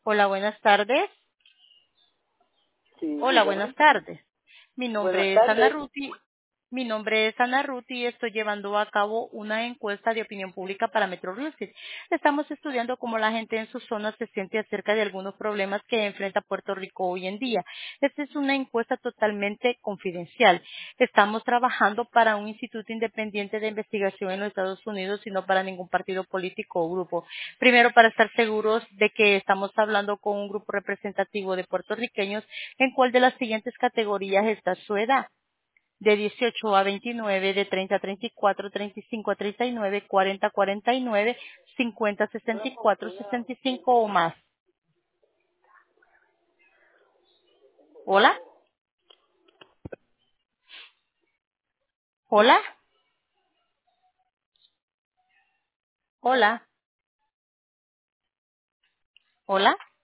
Hola, buenas tardes. Sí, Hola, buenas dígame. tardes. Mi Buenas nombre es Ana tardes. Ruti. Mi nombre es Ana Ruti y estoy llevando a cabo una encuesta de opinión pública para Metro Real Estate. Estamos estudiando cómo la gente en su zona se siente acerca de algunos problemas que enfrenta Puerto Rico hoy en día. Esta es una encuesta totalmente confidencial. Estamos trabajando para un instituto independiente de investigación en los Estados Unidos y no para ningún partido político o grupo. Primero, para estar seguros de que estamos hablando con un grupo representativo de puertorriqueños, ¿en cuál de las siguientes categorías está su edad? De 18 a 29, de 30 a 34, 35 a 39, 40 a 49, 50 a 64, 65 o más. ¿Hola? ¿Hola? ¿Hola? ¿Hola?